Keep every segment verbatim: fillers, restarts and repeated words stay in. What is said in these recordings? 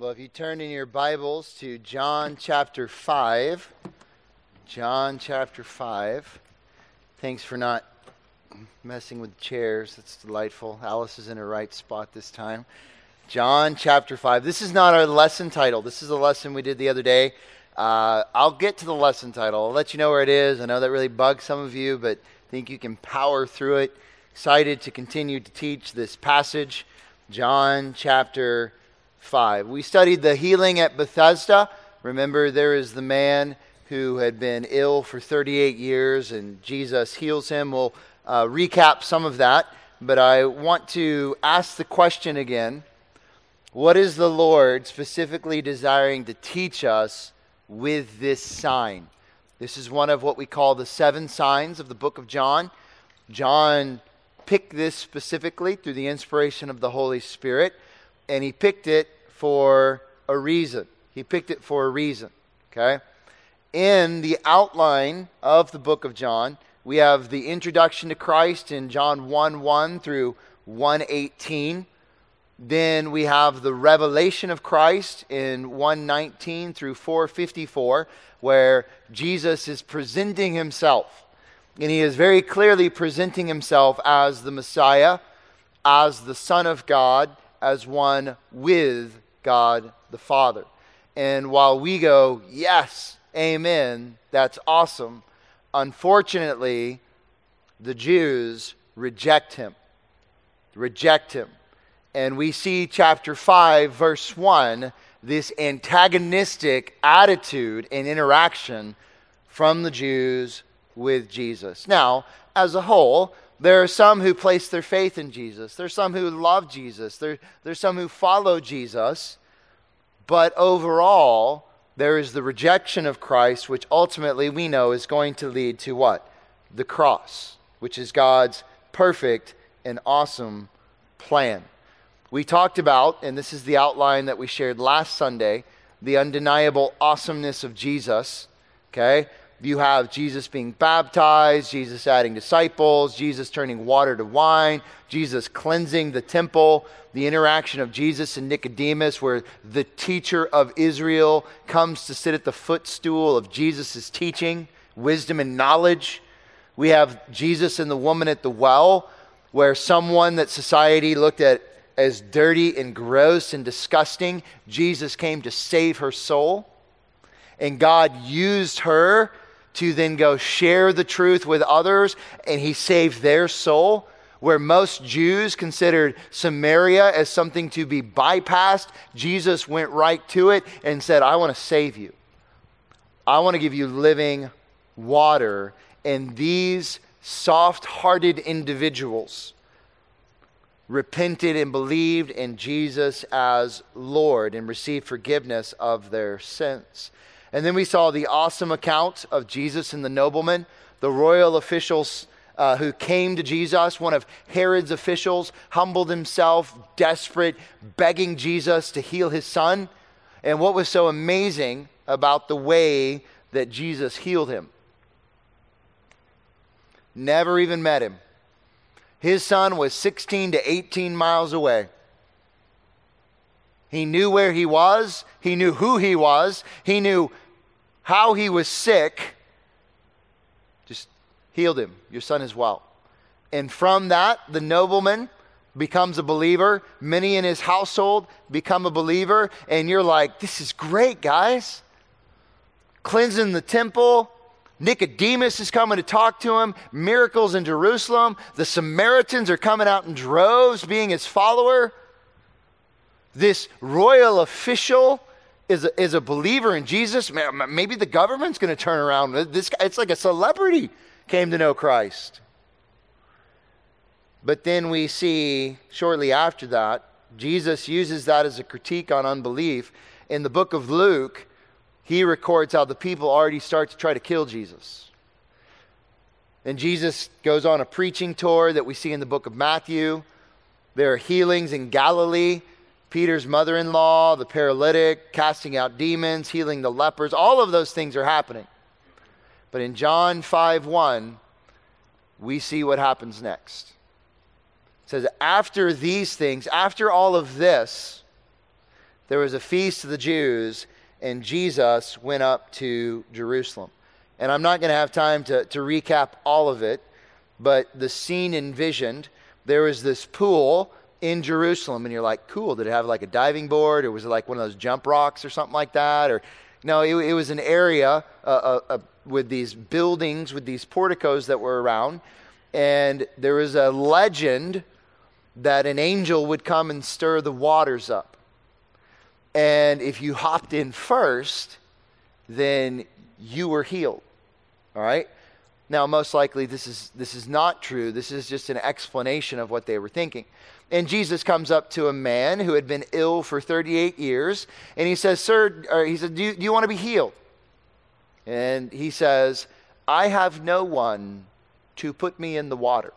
Well, if you turn in your Bibles to John chapter five, John chapter five. Thanks for not messing with chairs. That's delightful. Alice is in her right spot this time. John chapter five. This is not our lesson title. This is a lesson we did the other day. Uh, I'll get to the lesson title. I'll let you know where it is. I know that really bugs some of you, but I think you can power through it. Excited to continue to teach this passage. John chapter five. We studied the healing at Bethesda. Remember, there is the man who had been ill for thirty-eight years, and Jesus heals him. We'll uh, recap some of that, but I want to ask the question again. What is the Lord specifically desiring to teach us with this sign? This is one of what we call the seven signs of the book of John. John picked this specifically through the inspiration of the Holy Spirit, and he picked it for a reason. He picked it for a reason, okay? In the outline of the book of John, we have the introduction to Christ in John one one through one eighteen. Then we have the revelation of Christ in one nineteen through four fifty-four, where Jesus is presenting himself. And he is very clearly presenting himself as the Messiah, as the Son of God, as one with God the Father. And while we go, yes, amen, that's awesome, unfortunately, the Jews reject him. Reject him. And we see chapter five, verse one, this antagonistic attitude and interaction from the Jews with Jesus. Now, as a whole, there are some who place their faith in Jesus. There's some who love Jesus. There, there's some who follow Jesus. But overall, there is the rejection of Christ, which ultimately we know is going to lead to what? The cross, which is God's perfect and awesome plan. We talked about, and this is the outline that we shared last Sunday, the undeniable awesomeness of Jesus, okay? You have Jesus being baptized, Jesus adding disciples, Jesus turning water to wine, Jesus cleansing the temple, the interaction of Jesus and Nicodemus, where the teacher of Israel comes to sit at the footstool of Jesus' teaching, wisdom and knowledge. We have Jesus and the woman at the well, where someone that society looked at as dirty and gross and disgusting, Jesus came to save her soul. And God used her to then go share the truth with others, and he saved their soul. Where most Jews considered Samaria as something to be bypassed, Jesus went right to it and said, I want to save you. I want to give you living water. And these soft-hearted individuals repented and believed in Jesus as Lord and received forgiveness of their sins. And then we saw the awesome account of Jesus and the nobleman, the royal officials uh, who came to Jesus. One of Herod's officials humbled himself, desperate, begging Jesus to heal his son. And what was so amazing about the way that Jesus healed him? Never even met him. His son was sixteen to eighteen miles away. He knew where he was. He knew who he was. He knew how he was sick. Just healed him. Your son is well. And from that, the nobleman becomes a believer. Many in his household become a believer. And you're like, this is great, guys. Cleansing the temple. Nicodemus is coming to talk to him. Miracles in Jerusalem. The Samaritans are coming out in droves, being his follower. This royal official is a, is a believer in Jesus. Maybe the government's going to turn around. This guy, it's like a celebrity came to know Christ. But then we see shortly after that, Jesus uses that as a critique on unbelief. In the book of Luke, he records how the people already start to try to kill Jesus. And Jesus goes on a preaching tour that we see in the book of Matthew. There are healings in Galilee. Peter's mother-in-law, the paralytic, casting out demons, healing the lepers. All of those things are happening. But in John five one, we see what happens next. It says, after these things, after all of this, there was a feast of the Jews, and Jesus went up to Jerusalem. And I'm not going to have time to, to recap all of it, but the scene envisioned, there was this pool in Jerusalem, and you're like, cool, did it have like a diving board, or was it like one of those jump rocks or something like that? Or no, it, it was an area uh, uh, uh, with these buildings, with these porticos that were around, and there was a legend that an angel would come and stir the waters up. And if you hopped in first, then you were healed. All right? Now, most likely this is this is not true. This is just an explanation of what they were thinking. And Jesus comes up to a man who had been ill for thirty-eight years, and he says, "Sir," or he said, do you, do you want to be healed?" And he says, "I have no one to put me in the water."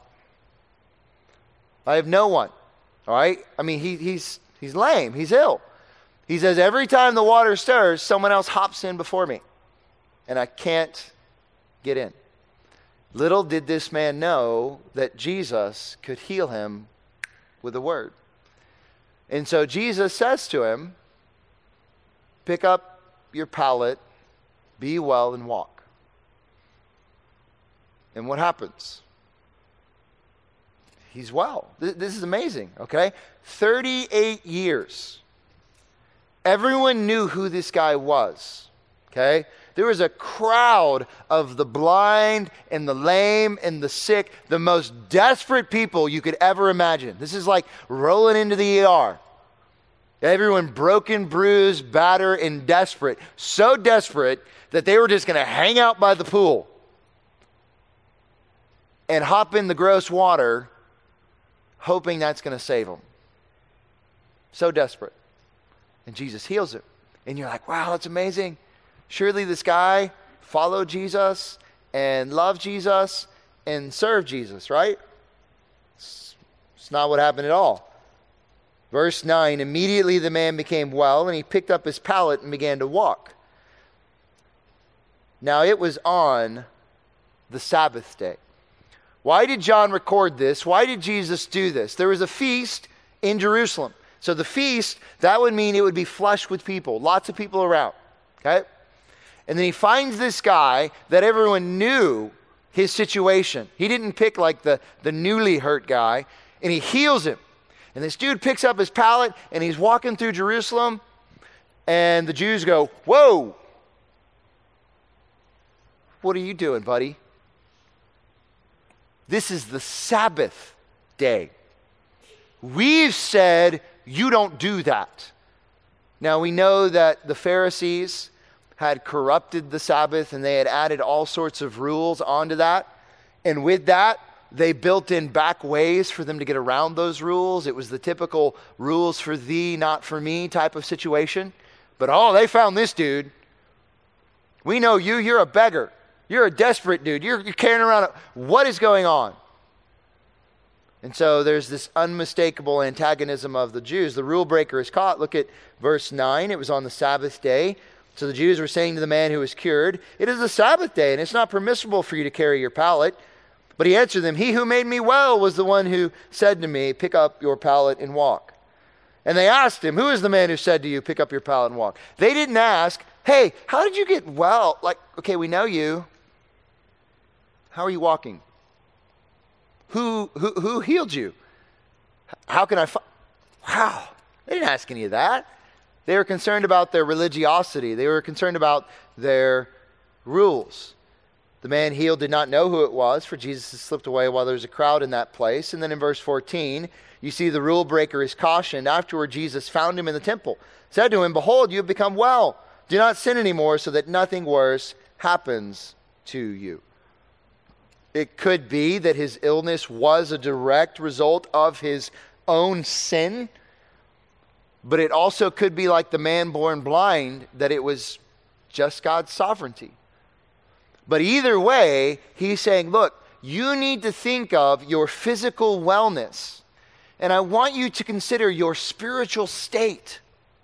I have no one. All right? I mean, he, he's he's lame. He's ill. He says, every time the water stirs, someone else hops in before me, and I can't get in. Little did this man know that Jesus could heal him with a word. And so Jesus says to him, "Pick up your pallet, be well, and walk." And what happens? He's well. This is amazing, okay? thirty-eight years. Everyone knew who this guy was, okay? There was a crowd of the blind and the lame and the sick, the most desperate people you could ever imagine. This is like rolling into the E R. Everyone broken, bruised, battered, and desperate. So desperate that they were just going to hang out by the pool and hop in the gross water, hoping that's going to save them. So desperate. And Jesus heals him. And you're like, wow, that's amazing. Surely this guy followed Jesus and loved Jesus and served Jesus, right? It's, it's not what happened at all. Verse nine, immediately the man became well, and he picked up his pallet and began to walk. Now it was on the Sabbath day. Why did John record this? Why did Jesus do this? There was a feast in Jerusalem. So the feast, that would mean it would be flush with people, lots of people around, okay? And then he finds this guy that everyone knew his situation. He didn't pick like the, the newly hurt guy, and he heals him. And this dude picks up his pallet, and he's walking through Jerusalem, and the Jews go, "Whoa, what are you doing, buddy? This is the Sabbath day. We've said you don't do that." Now we know that the Pharisees had corrupted the Sabbath, and they had added all sorts of rules onto that. And with that, they built in back ways for them to get around those rules. It was the typical rules for thee, not for me type of situation. But oh, they found this dude. We know you, you're a beggar. You're a desperate dude. You're, you're carrying around. A, what is going on? And so there's this unmistakable antagonism of the Jews. The rule breaker is caught. Look at verse nine. It was on the Sabbath day. So the Jews were saying to the man who was cured, "It is the Sabbath day, and it's not permissible for you to carry your pallet." But he answered them, "He who made me well was the one who said to me, 'Pick up your pallet and walk.'" And they asked him, "Who is the man who said to you, 'Pick up your pallet and walk'?" They didn't ask, "Hey, how did you get well?" Like, okay, we know you. How are you walking? Who who who healed you? How can I find? Wow, they didn't ask any of that. They were concerned about their religiosity. They were concerned about their rules. The man healed did not know who it was, for Jesus had slipped away while there was a crowd in that place. And then in verse fourteen, you see the rule breaker is cautioned. Afterward, Jesus found him in the temple, said to him, "Behold, you have become well. Do not sin anymore, so that nothing worse happens to you." It could be that his illness was a direct result of his own sin, but it also could be like the man born blind, that it was just God's sovereignty. But either way, he's saying, look, you need to think of your physical wellness, and I want you to consider your spiritual state.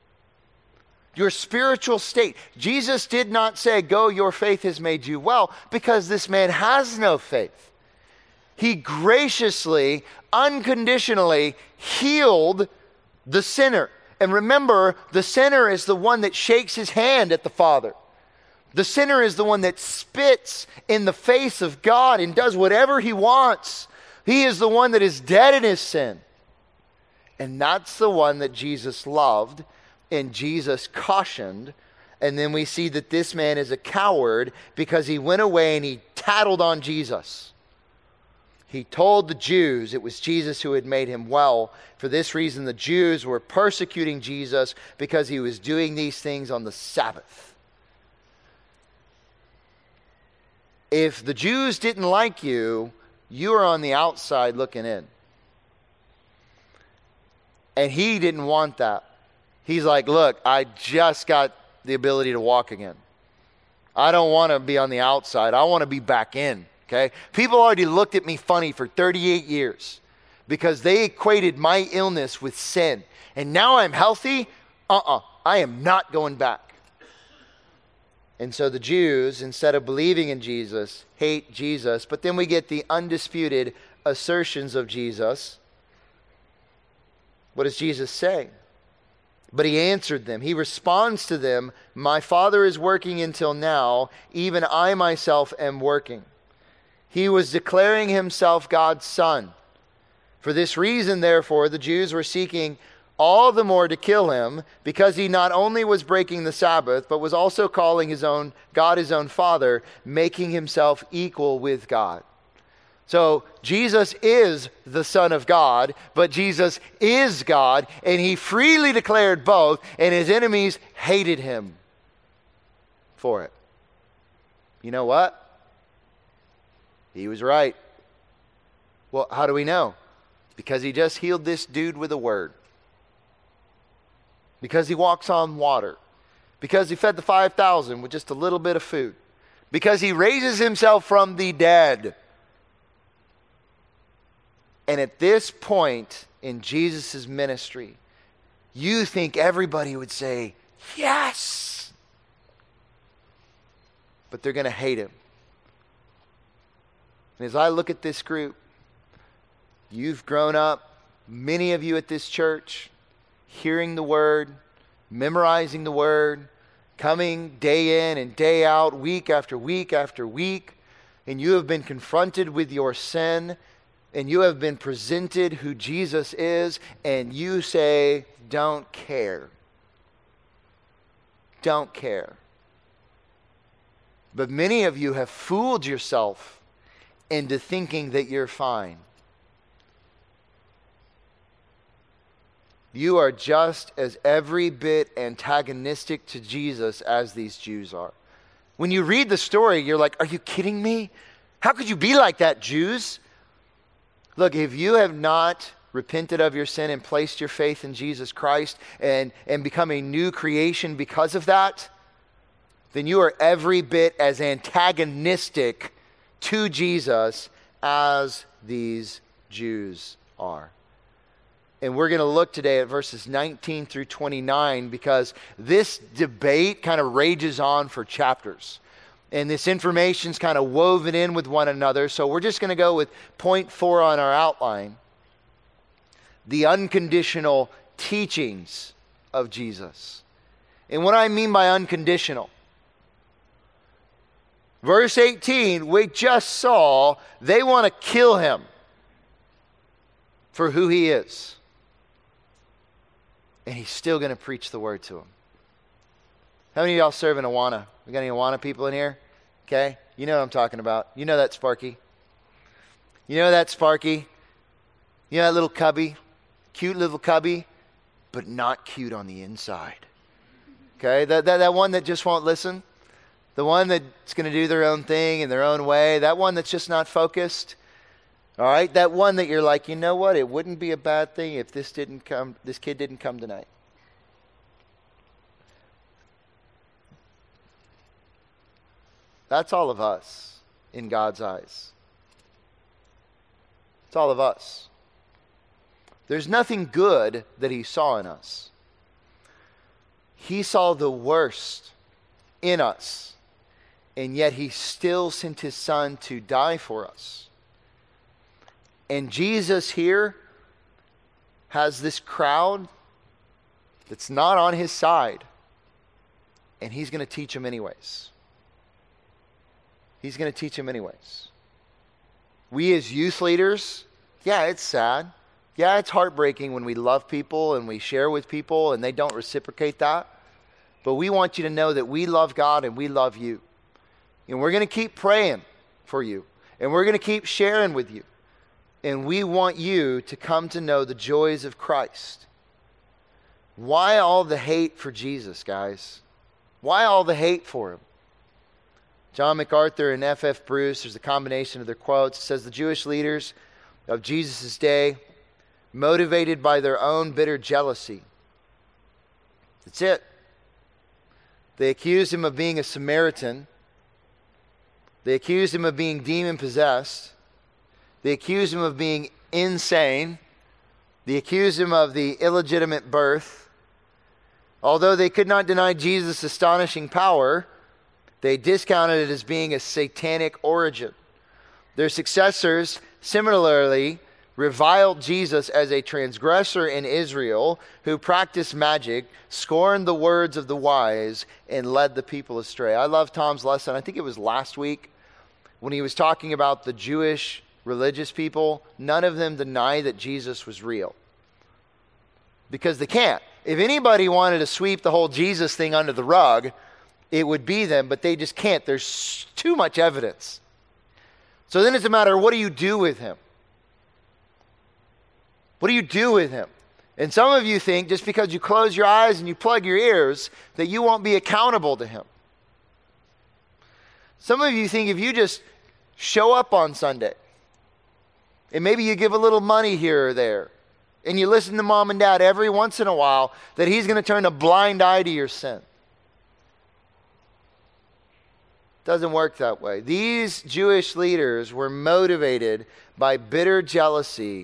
Your spiritual state. Jesus did not say, "Go, your faith has made you well," because this man has no faith. He graciously, unconditionally healed the sinner. And remember, the sinner is the one that shakes his hand at the Father. The sinner is the one that spits in the face of God and does whatever he wants. He is the one that is dead in his sin. And that's the one that Jesus loved and Jesus cautioned. And then we see that this man is a coward because he went away and he tattled on Jesus. He told the Jews it was Jesus who had made him well. For this reason, the Jews were persecuting Jesus because he was doing these things on the Sabbath. If the Jews didn't like you, you were on the outside looking in. And he didn't want that. He's like, look, I just got the ability to walk again. I don't want to be on the outside. I want to be back in. Okay? People already looked at me funny for thirty-eight years because they equated my illness with sin. And now I'm healthy. Uh-uh. I am not going back. And so the Jews, instead of believing in Jesus, hate Jesus. But then we get the undisputed assertions of Jesus. What does Jesus say? But he answered them. He responds to them, my Father is working until now. Even I myself am working. He was declaring himself God's Son. For this reason, therefore, the Jews were seeking all the more to kill him, because he not only was breaking the Sabbath, but was also calling his own God his own Father, making himself equal with God. So Jesus is the Son of God, but Jesus is God, and he freely declared both, and his enemies hated him for it. You know what? He was right. Well, how do we know? Because he just healed this dude with a word. Because he walks on water. Because he fed the five thousand with just a little bit of food. Because he raises himself from the dead. And at this point in Jesus' ministry, you think everybody would say, yes! But they're going to hate him. And as I look at this group, you've grown up, many of you at this church, hearing the word, memorizing the word, coming day in and day out, week after week after week, and you have been confronted with your sin, and you have been presented who Jesus is, and you say, don't care. Don't care. But many of you have fooled yourself into thinking that you're fine. You are just as every bit antagonistic to Jesus as these Jews are. When you read the story, you're like, are you kidding me? How could you be like that, Jews? Look, if you have not repented of your sin and placed your faith in Jesus Christ and, and become a new creation because of that, then you are every bit as antagonistic to Jesus as these Jews are. And we're going to look today at verses nineteen through twenty-nine because this debate kind of rages on for chapters. And this information's kind of woven in with one another. So we're just going to go with point four on our outline. The unconditional teachings of Jesus. And what I mean by unconditional. Verse eighteen, we just saw they want to kill him for who he is. And he's still going to preach the word to him. How many of y'all serve in Awana? We got any Awana people in here? Okay. You know what I'm talking about. You know that Sparky. You know that Sparky. You know that little cubby. Cute little cubby, but not cute on the inside. Okay. That, that, that one that just won't listen. The one that's going to do their own thing in their own way. That one that's just not focused. All right, that one that you're like, you know what? It wouldn't be a bad thing if this didn't come. This kid didn't come tonight. That's all of us in God's eyes. It's all of us. There's nothing good that he saw in us. He saw the worst in us, and yet he still sent his son to die for us. And Jesus here has this crowd that's not on his side. And he's going to teach him anyways. He's going to teach him anyways. We as youth leaders, yeah, it's sad. Yeah, it's heartbreaking when we love people and we share with people and they don't reciprocate that. But we want you to know that we love God and we love you. And we're going to keep praying for you. And we're going to keep sharing with you. And we want you to come to know the joys of Christ. Why all the hate for Jesus, guys? Why all the hate for him? John MacArthur and F F Bruce, there's a combination of their quotes. It says the Jewish leaders of Jesus' day, motivated by their own bitter jealousy. That's it. They accused him of being a Samaritan. They accused him of being demon-possessed. They accused him of being insane. They accused him of the illegitimate birth. Although they could not deny Jesus' astonishing power, they discounted it as being a satanic origin. Their successors similarly reviled Jesus as a transgressor in Israel who practiced magic, scorned the words of the wise, and led the people astray. I love Tom's lesson. I think it was last week when he was talking about the Jewish religious people. None of them deny that Jesus was real. Because they can't. If anybody wanted to sweep the whole Jesus thing under the rug, it would be them, but they just can't. There's too much evidence. So then it's a matter of what do you do with him? What do you do with him? And some of you think just because you close your eyes and you plug your ears that you won't be accountable to him. Some of you think if you just show up on Sunday and maybe you give a little money here or there and you listen to mom and dad every once in a while that he's going to turn a blind eye to your sin. Doesn't work that way. These Jewish leaders were motivated by bitter jealousy,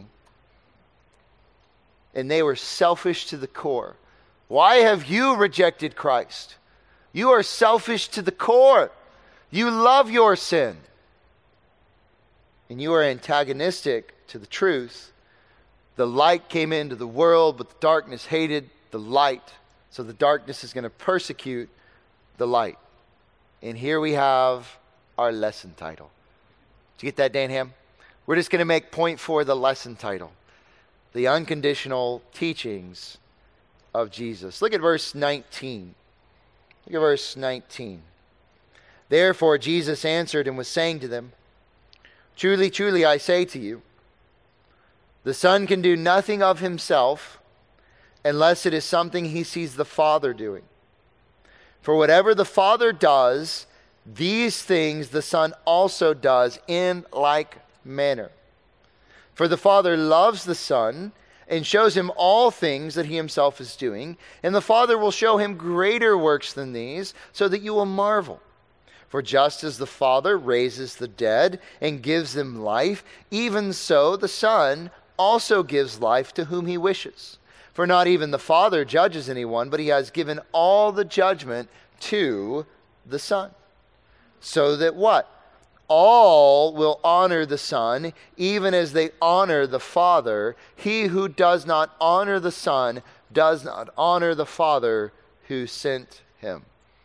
and they were selfish to the core. Why have you rejected Christ? You are selfish to the core. You love your sin. And you are antagonistic to the truth. The light came into the world, but the darkness hated the light. So the darkness is going to persecute the light. And here we have our lesson title. Did you get that, Dan Ham? We're just going to make point four the lesson title. The unconditional teachings of Jesus. Look at verse nineteen. Look at verse nineteen. Therefore Jesus answered and was saying to them, truly, truly, I say to you, the Son can do nothing of himself unless it is something he sees the Father doing. For whatever the Father does, these things the Son also does in like manner. For the Father loves the Son and shows him all things that he himself is doing, and the Father will show him greater works than these, so that you will marvel. For just as the Father raises the dead and gives them life, even so the Son also gives life to whom he wishes. For not even the Father judges anyone, but he has given all the judgment to the Son. So that what? All will honor the Son, even as they honor the Father. He who does not honor the Son does not honor the Father who sent him.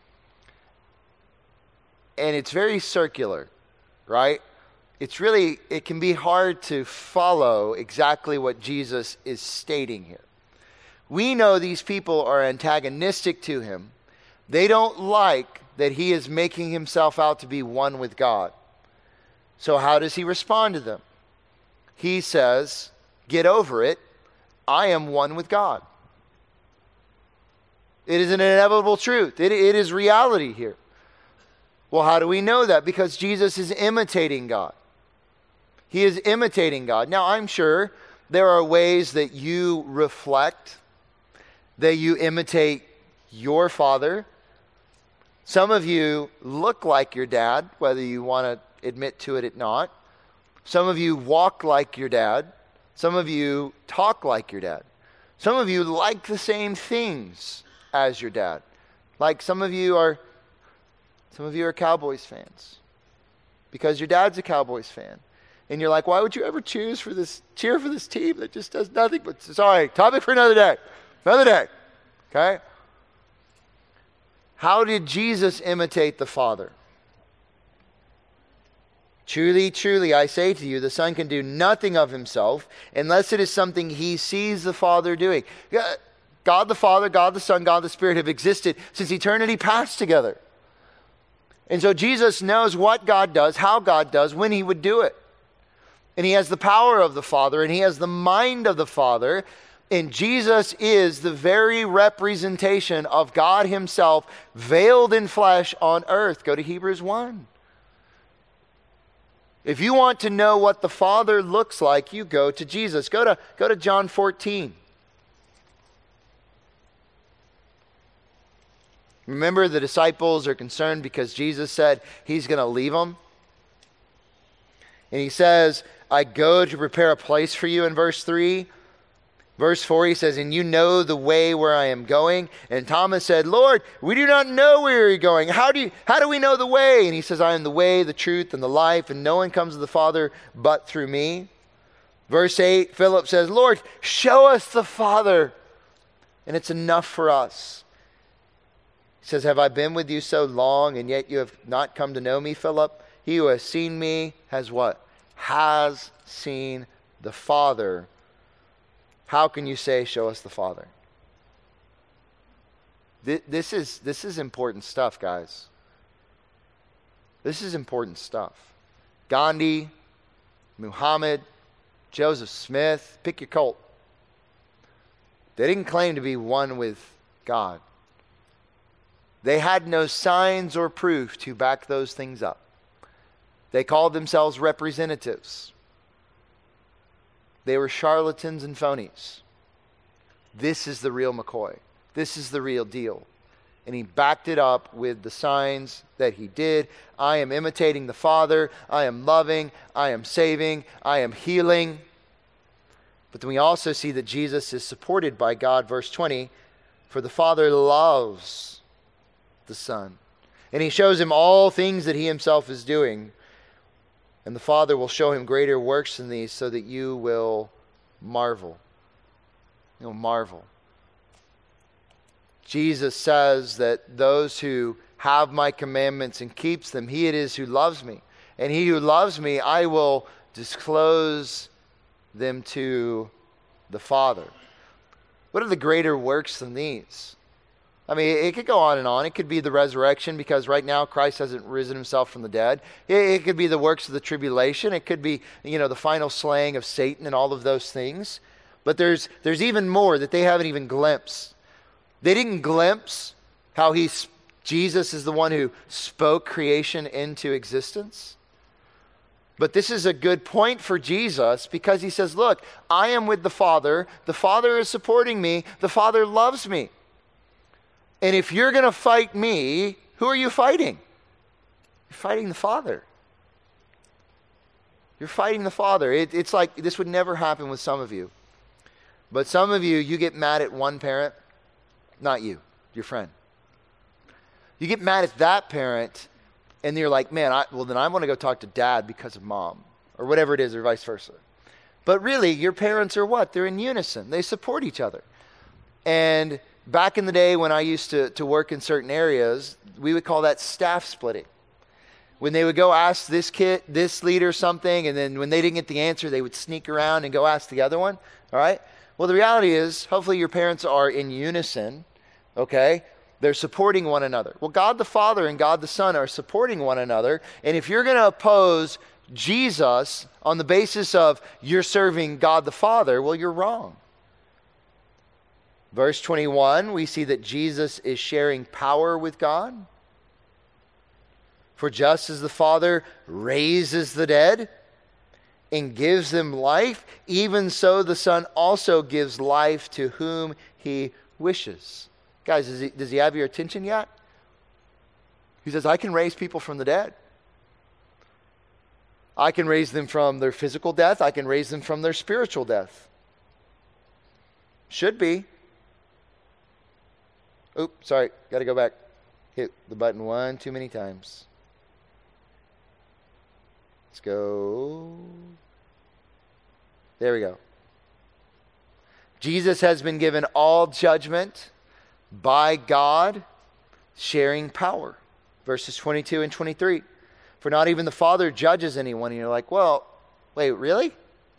And it's very circular, right? It's really, it can be hard to follow exactly what Jesus is stating here. We know these people are antagonistic to him. They don't like that he is making himself out to be one with God. So how does he respond to them? He says, get over it. I am one with God. It is an inevitable truth. It, it is reality here. Well, how do we know that? Because Jesus is imitating God. He is imitating God. Now, I'm sure there are ways that you reflect, that you imitate your father. Some of you look like your dad, whether you want to admit to it or not. Some of you walk like your dad. Some of you talk like your dad. Some of you like the same things as your dad. Like some of you are, some of you are Cowboys fans because your dad's a Cowboys fan. And you're like, why would you ever choose for this, cheer for this team that just does nothing but, sorry, topic for another day, another day. Okay? How did Jesus imitate the Father? Truly, truly, I say to you, the Son can do nothing of himself unless it is something he sees the Father doing. God the Father, God the Son, God the Spirit have existed since eternity past together. And so Jesus knows what God does, how God does, when he would do it. And he has the power of the Father, and he has the mind of the Father. And Jesus is the very representation of God himself veiled in flesh on earth. Go to Hebrews one. If you want to know what the Father looks like, you go to Jesus. Go to, go to John fourteen. Remember, the disciples are concerned because Jesus said he's going to leave them. And he says, I go to prepare a place for you in verse three. Verse four, he says, and you know the way where I am going. And Thomas said, Lord, we do not know where you're going. How do you, how do we know the way? And he says, I am the way, the truth, and the life, and no one comes to the Father but through me. Verse eight, Philip says, Lord, show us the Father, and it's enough for us. He says, have I been with you so long, and yet you have not come to know me, Philip? He who has seen me has what? Has seen the Father. How can you say, show us the Father? This is, this is important stuff, guys. This is important stuff. Gandhi, Muhammad, Joseph Smith, pick your cult. They didn't claim to be one with God. They had no signs or proof to back those things up. They called themselves representatives. They were charlatans and phonies. This is the real McCoy. This is the real deal. And he backed it up with the signs that he did. I am imitating the Father. I am loving. I am saving. I am healing. But then we also see that Jesus is supported by God. Verse twenty, for the Father loves the Son. And he shows him all things that he himself is doing. And the Father will show him greater works than these so that you will marvel. You'll marvel. Jesus says that those who have my commandments and keeps them, he it is who loves me. And he who loves me, I will disclose them to the Father. What are the greater works than these? I mean, it could go on and on. It could be the resurrection, because right now Christ hasn't risen himself from the dead. It, it could be the works of the tribulation. It could be, you know, the final slaying of Satan and all of those things. But there's there's even more that they haven't even glimpsed. They didn't glimpse how he, Jesus is the one who spoke creation into existence. But this is a good point for Jesus, because he says, look, I am with the Father. The Father is supporting me. The Father loves me. And if you're going to fight me, who are you fighting? You're fighting the Father. You're fighting the Father. It, it's like this would never happen with some of you. But some of you, you get mad at one parent. Not you, your friend. You get mad at that parent, and you're like, man, I, well, then I want to go talk to dad because of mom, or whatever it is, or vice versa. But really, your parents are what? They're in unison. They support each other. And back in the day when I used to, to work in certain areas, we would call that staff splitting. When they would go ask this kid, this leader something, and then when they didn't get the answer, they would sneak around and go ask the other one. All right? Well, the reality is, hopefully your parents are in unison, okay? They're supporting one another. Well, God the Father and God the Son are supporting one another. And if you're going to oppose Jesus on the basis of you're serving God the Father, well, you're wrong. Verse twenty-one, we see that Jesus is sharing power with God. For just as the Father raises the dead and gives them life, even so the Son also gives life to whom he wishes. Guys, does he, does he have your attention yet? He says, I can raise people from the dead. I can raise them from their physical death. I can raise them from their spiritual death. Should be. Oops, sorry, got to go back. Hit the button one too many times. Let's go. There we go. Jesus has been given all judgment by God sharing power. Verses twenty-two and twenty-three. For not even the Father judges anyone. And you're like, well, wait, really?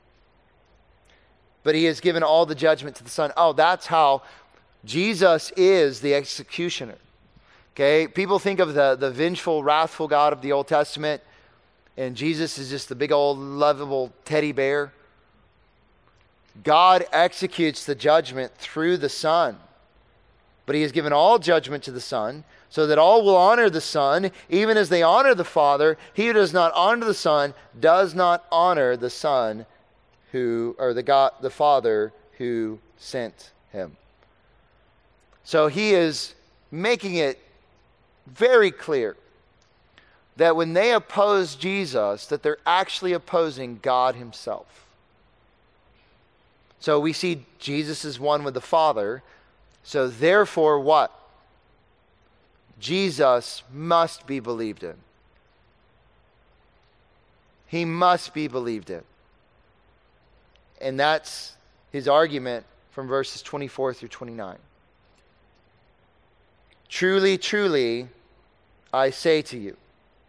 But he has given all the judgment to the Son. Oh, that's how Jesus is the executioner. Okay, people think of the, the vengeful, wrathful God of the Old Testament, and Jesus is just the big old lovable teddy bear. God executes the judgment through the Son. But he has given all judgment to the Son, so that all will honor the Son, even as they honor the Father. He who does not honor the Son does not honor the Son who, or the God, the Father who sent him. So he is making it very clear that when they oppose Jesus, that they're actually opposing God himself. So we see Jesus is one with the Father. So therefore what? Jesus must be believed in. He must be believed in. And that's his argument from verses twenty-four through twenty-nine. Truly, truly, I say to you,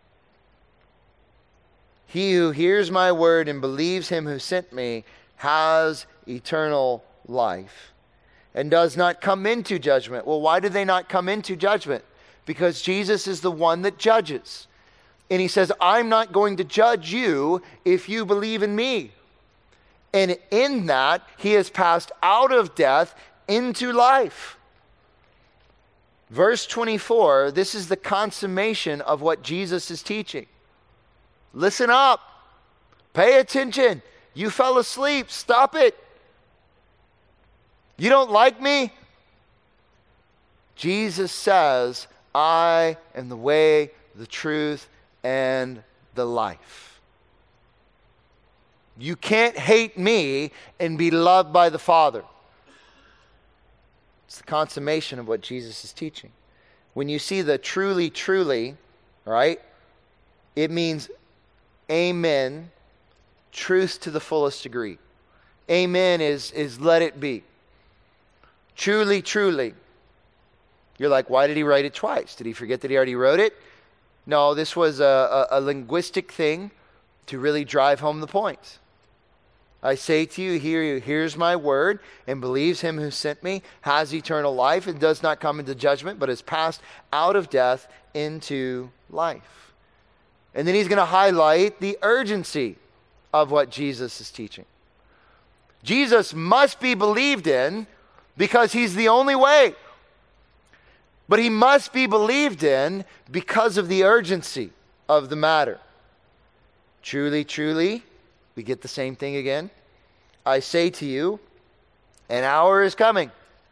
he who hears my word and believes him who sent me has eternal life and does not come into judgment. Well, why do they not come into judgment? Because Jesus is the one that judges. And he says, I'm not going to judge you if you believe in me. And in that, he has passed out of death into life. Verse twenty-four, this is the consummation of what Jesus is teaching. Listen up. Pay attention. You fell asleep. Stop it. You don't like me? Jesus says, I am the way, the truth, and the life. You can't hate me and be loved by the Father. It's the consummation of what Jesus is teaching. When you see the truly, truly, right, it means amen, truth to the fullest degree. Amen is, is let it be. Truly, truly. You're like, why did he write it twice? Did he forget that he already wrote it? No, this was a, a, a linguistic thing to really drive home the point. I say to you, he who hears my word and believes him who sent me has eternal life and does not come into judgment, but is passed out of death into life. And then he's going to highlight the urgency of what Jesus is teaching. Jesus must be believed in because he's the only way. But he must be believed in because of the urgency of the matter. Truly, truly, we get the same thing again. I say to you, an hour is coming,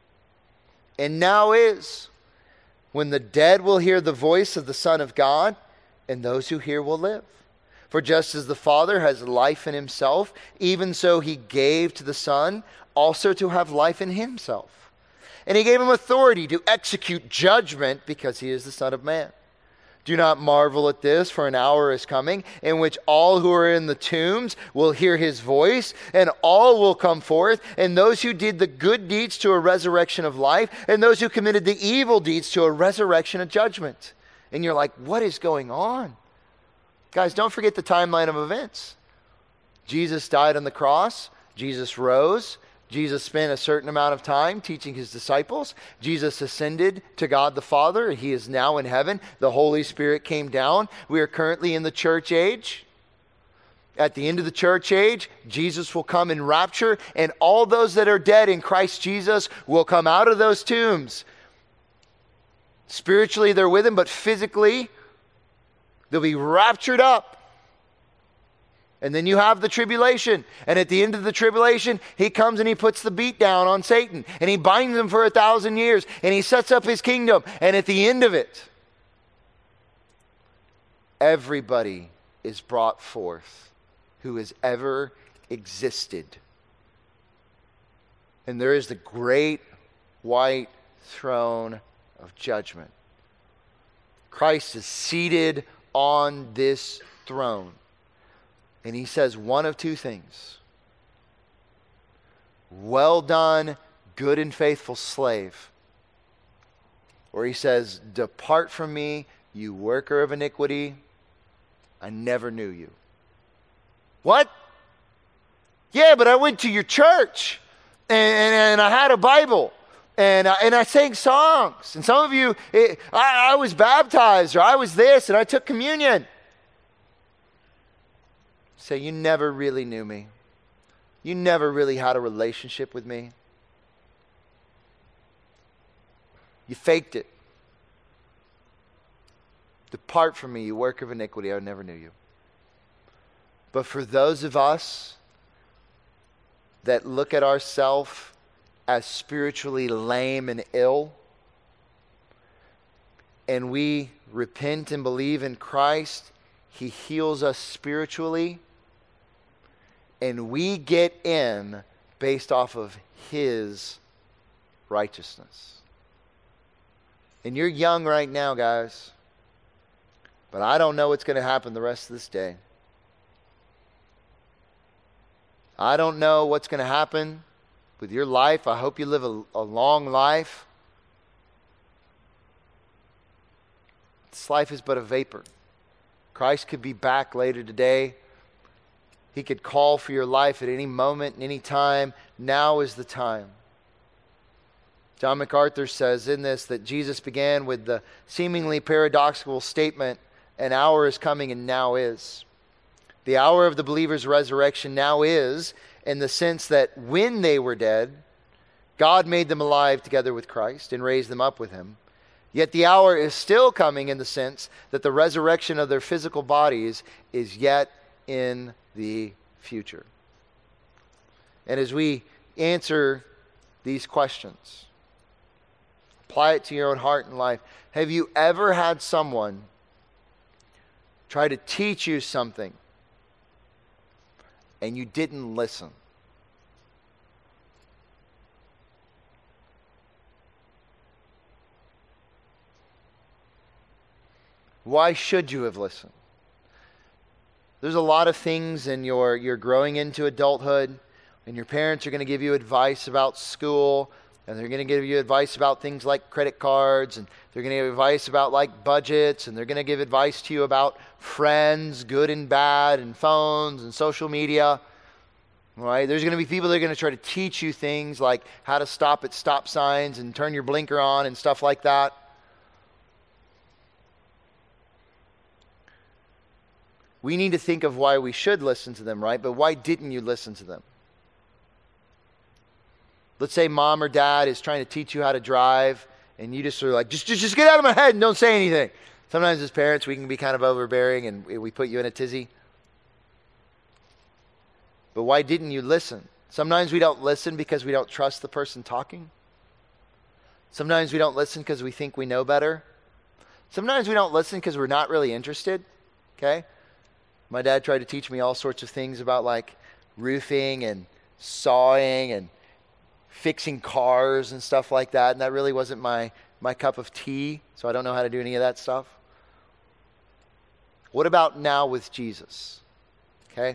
and now is, when the dead will hear the voice of the Son of God, and those who hear will live. For just as the Father has life in himself, even so he gave to the Son also to have life in himself. And he gave him authority to execute judgment because he is the Son of Man. Do not marvel at this, for an hour is coming in which all who are in the tombs will hear his voice, and all will come forth, and those who did the good deeds to a resurrection of life, and those who committed the evil deeds to a resurrection of judgment. And you're like, what is going on? Guys, don't forget the timeline of events. Jesus died on the cross. Jesus rose. Jesus spent a certain amount of time teaching his disciples. Jesus ascended to God the Father. He is now in heaven. The Holy Spirit came down. We are currently in the church age. At the end of the church age, Jesus will come in rapture, and all those that are dead in Christ Jesus will come out of those tombs. Spiritually, they're with him, but physically, they'll be raptured up. And then you have the tribulation. And at the end of the tribulation, he comes and he puts the beat down on Satan. And he binds him for a thousand years. And he sets up his kingdom. And at the end of it, everybody is brought forth who has ever existed. And there is the great white throne of judgment. Christ is seated on this throne. And he says one of two things. Well done, good and faithful slave. where he says, "Depart from me, you worker of iniquity. I never knew you." What? Yeah, but I went to your church and, and, and I had a Bible and I, and I sang songs. And some of you, it, I, I was baptized or I was this and I took communion. Say, you never really knew me. You never really had a relationship with me. You faked it. Depart from me, you worker of iniquity. I never knew you. But for those of us that look at ourselves as spiritually lame and ill, and we repent and believe in Christ, He heals us spiritually, and we get in based off of His righteousness. And you're young right now, guys, but I don't know what's going to happen the rest of this day. I don't know what's going to happen with your life. I hope you live a, a long life. This life is but a vapor. Christ could be back later today. He could call for your life at any moment, any time. Now is the time. John MacArthur says in this that Jesus began with the seemingly paradoxical statement, "An hour is coming and now is." The hour of the believer's resurrection now is, in the sense that when they were dead, God made them alive together with Christ and raised them up with Him. Yet the hour is still coming in the sense that the resurrection of their physical bodies is yet in the future. And as we answer these questions, apply it to your own heart and life. Have you ever had someone try to teach you something and you didn't listen? Why should you have listened? There's a lot of things in your, you're growing into adulthood, and your parents are going to give you advice about school, and they're going to give you advice about things like credit cards, and they're going to give advice about like budgets, and they're going to give advice to you about friends, good and bad, and phones and social media. Right? There's going to be people that are going to try to teach you things like how to stop at stop signs and turn your blinker on and stuff like that. We need to think of why we should listen to them, right? But why didn't you listen to them? Let's say mom or dad is trying to teach you how to drive, and you just are like, just, just, just get out of my head and don't say anything. Sometimes as parents, we can be kind of overbearing and we put you in a tizzy. But why didn't you listen? Sometimes we don't listen because we don't trust the person talking. Sometimes we don't listen because we think we know better. Sometimes we don't listen because we're not really interested. Okay? My dad tried to teach me all sorts of things about like roofing and sawing and fixing cars and stuff like that. And that really wasn't my, my cup of tea. So I don't know how to do any of that stuff. What about now with Jesus? Okay?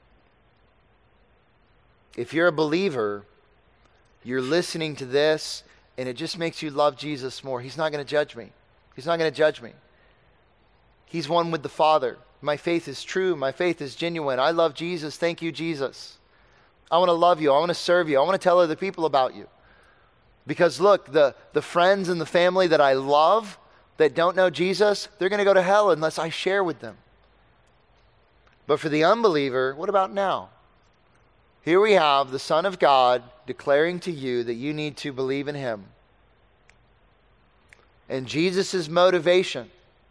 If you're a believer, you're listening to this and it just makes you love Jesus more. He's not going to judge me. He's not going to judge me. He's one with the Father. My faith is true. My faith is genuine. I love Jesus. Thank you, Jesus. I want to love you. I want to serve you. I want to tell other people about you. Because look, the, the friends and the family that I love that don't know Jesus, they're going to go to hell unless I share with them. But for the unbeliever, what about now? Here we have the Son of God declaring to you that you need to believe in Him. And Jesus' motivation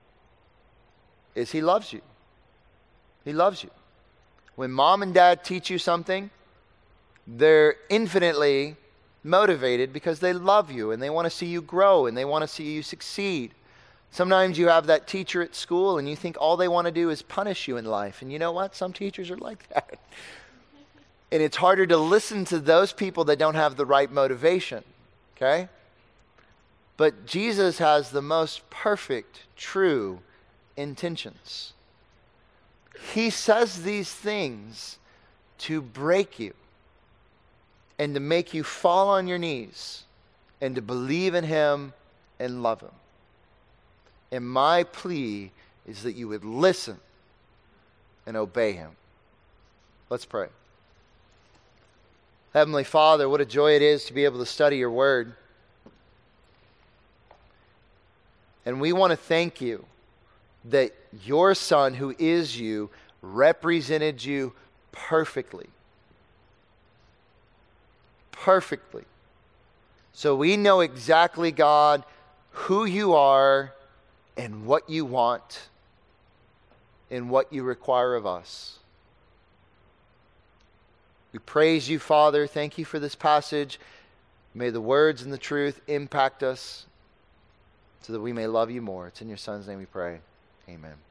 is He loves you. He loves you. When mom and dad teach you something, they're infinitely motivated because they love you and they want to see you grow and they want to see you succeed. Sometimes you have that teacher at school and you think all they want to do is punish you in life. And you know what? Some teachers are like that. And it's harder to listen to those people that don't have the right motivation. Okay? But Jesus has the most perfect, true intentions. He says these things to break you and to make you fall on your knees and to believe in Him and love him. And my plea is that you would listen and obey him. Let's pray. Heavenly Father, what a joy it is to be able to study your word. And we want to thank you that your Son, who is you, represented you perfectly. Perfectly. So we know exactly, God, who you are and what you want and what you require of us. We praise you, Father. Thank you for this passage. May the words and the truth impact us so that we may love you more. It's in your Son's name we pray. Amen.